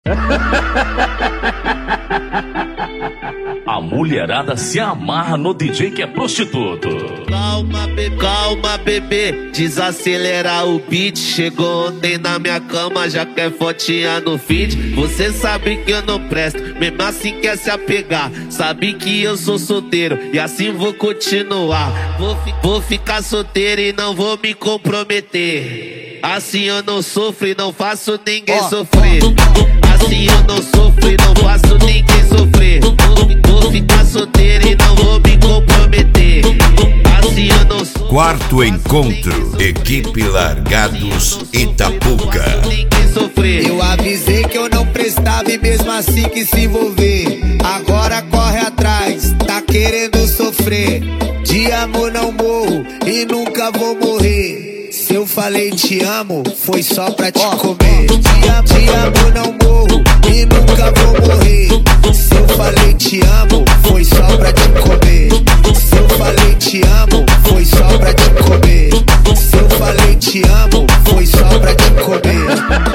A mulherada se amarra no DJ que é prostituto. Calma, bebê, desacelera o beat. Chegou ontem na minha cama, já quer fotinha no feed. Você sabe que eu não presto, mesmo assim quer se apegar. Sabe que eu sou solteiro e assim vou continuar. Vou ficar solteiro e não vou me comprometer. Assim eu não sofro e não faço ninguém sofrer. Assim eu não sofro e não faço ninguém sofrer. Vou ficar solteiro e não vou me comprometer. Assim eu não sofro. Quarto encontro, equipe Largados Itapuca. Eu avisei que eu não prestava e mesmo assim que se envolver. Agora corre atrás, tá querendo sofrer. De amor não morro e nunca vou morrer. Se eu falei te amo, foi só pra te comer. De amor não morro e nunca vou morrer. Se eu falei te amo, foi só pra te comer. Se eu falei te amo, foi só pra te comer. Se eu falei te amo, foi só pra te comer.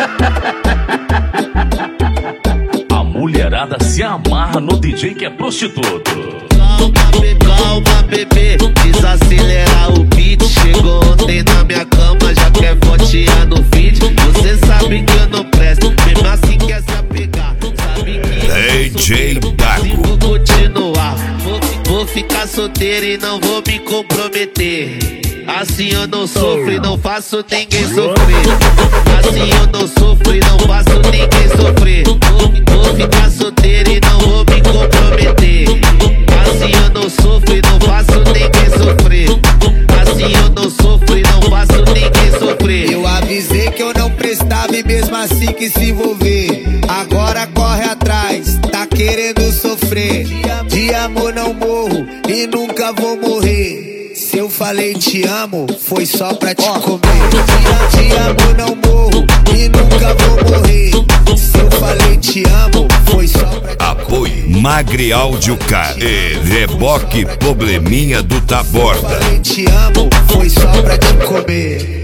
A mulherada se amarra no DJ que é prostituto. Calma, bebê, desacelera o beat. Chegou ontem na minha cama, já quer fotinha no feed. Você sabe que eu não presto, mesmo assim quer se apegar. Sabe que DJ assim Dago. vou continuar. Vou ficar solteiro e não vou me comprometer. Assim eu não sofro e não faço ninguém sofrer. Assim eu não sofro e não faço ninguém sofrer. Vou ficar solteiro e não vou me comprometer. Assim eu não sofro e não faço ninguém sofrer. Assim eu não sofro e não faço ninguém sofrer. Eu avisei que eu não prestava e mesmo assim que se envolver. Agora corre atrás, tá querendo sofrer. De amor não morro e nunca vou morrer. Se eu falei te amo, foi só pra te comer. De amor não morro e nunca vou morrer. Se eu falei te amo, foi só pra te Apoie Magre Áudio Car e Reboque Probleminha do Taborda. falei te amo, foi só pra te comer.